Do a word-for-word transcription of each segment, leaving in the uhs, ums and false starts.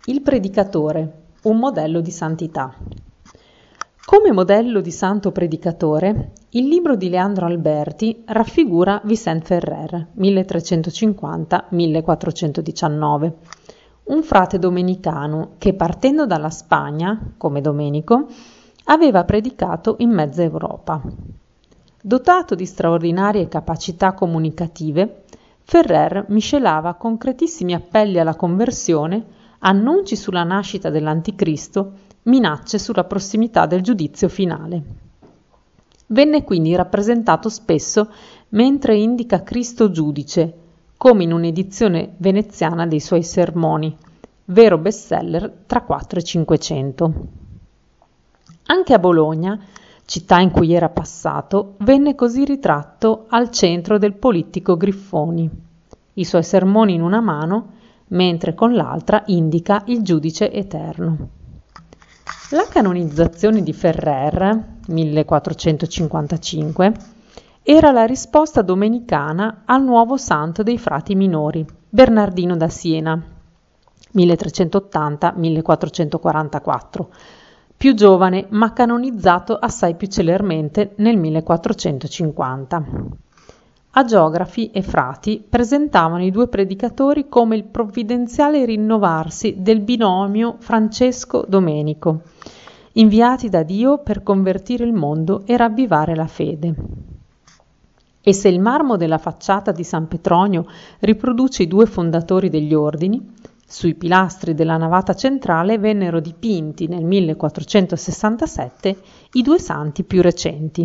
Il predicatore, un modello di santità. Come modello di santo predicatore, il libro di Leandro Alberti raffigura Vicent Ferrer, milletrecentocinquanta millequattrocentodiciannove, un frate domenicano che, partendo dalla Spagna, come Domenico, aveva predicato in mezza Europa. Dotato di straordinarie capacità comunicative, Ferrer miscelava concretissimi appelli alla conversione, annunci sulla nascita dell'Anticristo, minacce sulla prossimità del giudizio finale. Venne quindi rappresentato spesso mentre indica Cristo giudice, come in un'edizione veneziana dei suoi sermoni, vero bestseller tra quattro e cinquecento. Anche a Bologna, città in cui era passato, venne così ritratto al centro del politico Griffoni, i suoi sermoni in una mano, mentre con l'altra indica il giudice eterno. La canonizzazione di Ferrer, millequattrocentocinquantacinque, era la risposta domenicana al nuovo santo dei frati minori, Bernardino da Siena, milletrecentottanta millequattrocentoquarantaquattro, più giovane ma canonizzato assai più celermente nel millequattrocentocinquanta. Agiografi e frati presentavano i due predicatori come il provvidenziale rinnovarsi del binomio Francesco-Domenico, inviati da Dio per convertire il mondo e ravvivare la fede. E se il marmo della facciata di San Petronio riproduce i due fondatori degli ordini, sui pilastri della navata centrale vennero dipinti nel millequattrocentosessantasette i due santi più recenti.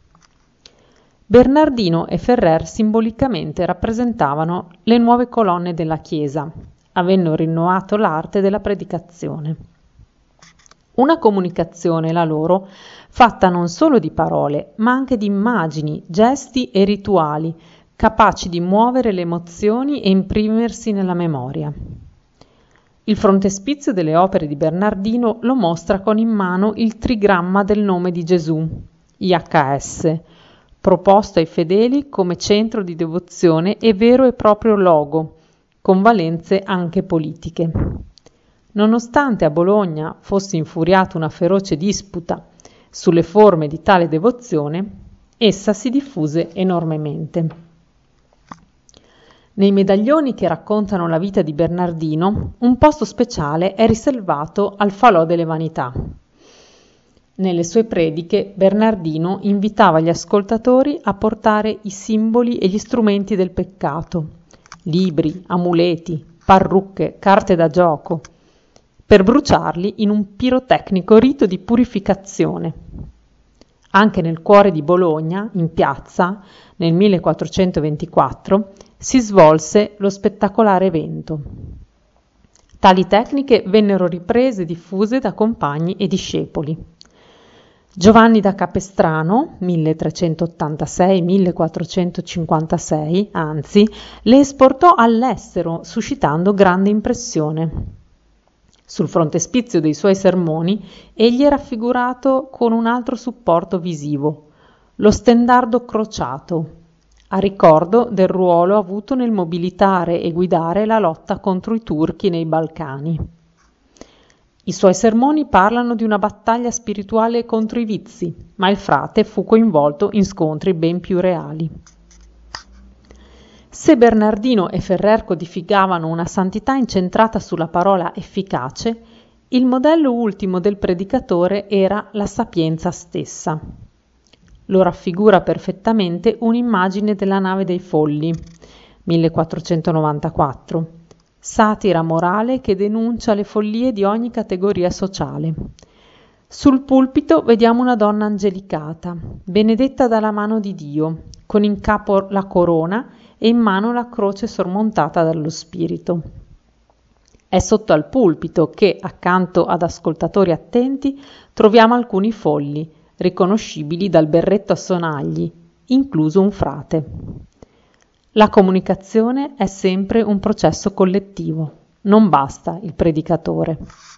Bernardino e Ferrer simbolicamente rappresentavano le nuove colonne della Chiesa, avendo rinnovato l'arte della predicazione. Una comunicazione, la loro, fatta non solo di parole, ma anche di immagini, gesti e rituali, capaci di muovere le emozioni e imprimersi nella memoria. Il frontespizio delle opere di Bernardino lo mostra con in mano il trigramma del nome di Gesù, I H S, proposto ai fedeli come centro di devozione e vero e proprio logo, con valenze anche politiche. Nonostante a Bologna fosse infuriata una feroce disputa sulle forme di tale devozione, essa si diffuse enormemente. Nei medaglioni che raccontano la vita di Bernardino, un posto speciale è riservato al falò delle vanità. Nelle sue prediche, Bernardino invitava gli ascoltatori a portare i simboli e gli strumenti del peccato, libri, amuleti, parrucche, carte da gioco, per bruciarli in un pirotecnico rito di purificazione. Anche nel cuore di Bologna, in piazza, nel millequattrocentoventiquattro, si svolse lo spettacolare evento. Tali tecniche vennero riprese e diffuse da compagni e discepoli. Giovanni da Capestrano, milletrecentottantasei millequattrocentocinquantasei, anzi, le esportò all'estero, suscitando grande impressione. Sul frontespizio dei suoi sermoni, egli è raffigurato con un altro supporto visivo, lo stendardo crociato, a ricordo del ruolo avuto nel mobilitare e guidare la lotta contro i turchi nei Balcani. I suoi sermoni parlano di una battaglia spirituale contro i vizi, ma il frate fu coinvolto in scontri ben più reali. Se Bernardino e Ferrer codificavano una santità incentrata sulla parola efficace, il modello ultimo del predicatore era la sapienza stessa. Lo raffigura perfettamente un'immagine della nave dei folli, millequattrocentonovantaquattro, satira morale che denuncia le follie di ogni categoria sociale. Sul pulpito vediamo una donna angelicata, benedetta dalla mano di Dio, con in capo la corona e in mano la croce sormontata dallo Spirito. È sotto al pulpito che, accanto ad ascoltatori attenti, troviamo alcuni folli, riconoscibili dal berretto a sonagli, incluso un frate. La comunicazione è sempre un processo collettivo, non basta il predicatore.